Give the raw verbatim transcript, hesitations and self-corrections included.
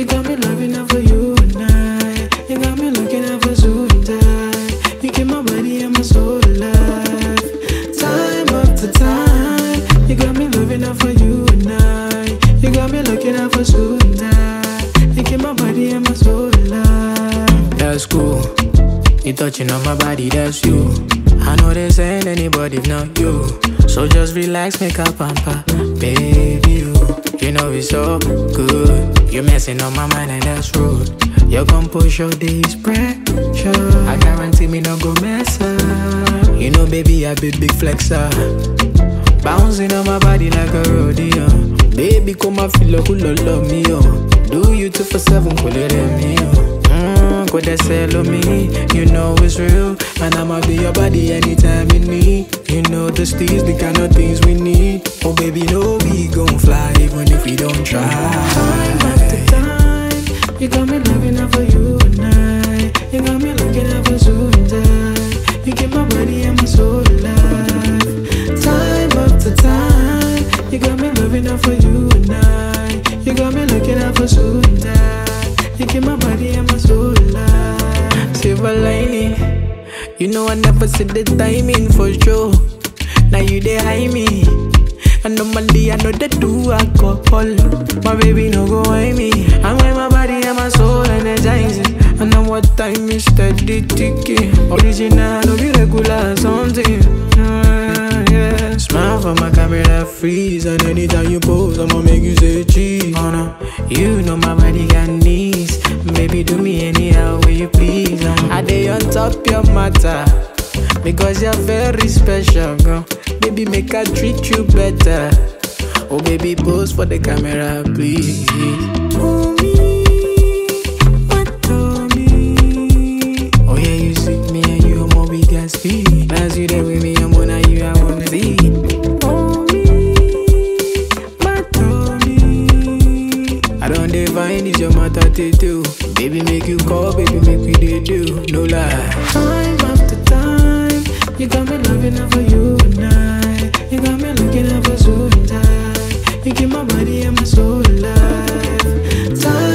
You got me loving up for you and I. You got me looking out for suit and tie. You keep my body and my soul alive. Time after time. You got me loving up for you and I. You got me looking out for suit and tie. You keep my body and my soul alive. That's cool. You touching on my body, that's you. I know this ain't anybody if not you. So just relax, make a pamper, baby you. You know it's so good. You messing on my mind and that's rude. Your composure days pressure. I guarantee me no go mess up. You know baby I be big flexer. Bouncing on my body like a rodeo. Baby come and feel like you love me oh. Do you two for seven, cool it in me oh. Could they sell on me? You know it's real. And I'ma be your body anytime you need. You know the steez, the kind of things we need. Oh baby, no, we gon' fly even if we don't try. Time after time. You got me loving up for you and I. You got me looking out for suit and tie. You keep my body and my soul alive. Time after time. You got me loving up for you and I. You got me looking out for suit and tie. You keep my body and my soul alive. Silver lining. You know I never said the timing for sure. Now you they hide me. And normally I know they do alcohol. My baby no go hide me. I'm with my body and my soul energizing. And now what time is steady ticking. Original, no be regular something. Uh, yeah. Smile for my camera freeze. And anytime you pose, I'ma make you say cheese. Oh no, you know my body got knees. Baby do me anyhow way you please. um. I dey on top your matter. Because you're very special, girl. Baby, make I treat you better. Oh, baby, pose for the camera, please. Oh, me, what told me? Oh, yeah, you see me and you, more we got speed. As you there with me, I'm one of you, I wanna see. Oh, me, what told me? I don't define this, your matter to do. Baby, make you call, baby, make we dey do. No lie. Time after time. You got me loving up for you and I. You got me looking out for suit and tie. You keep my body and my soul alive. Time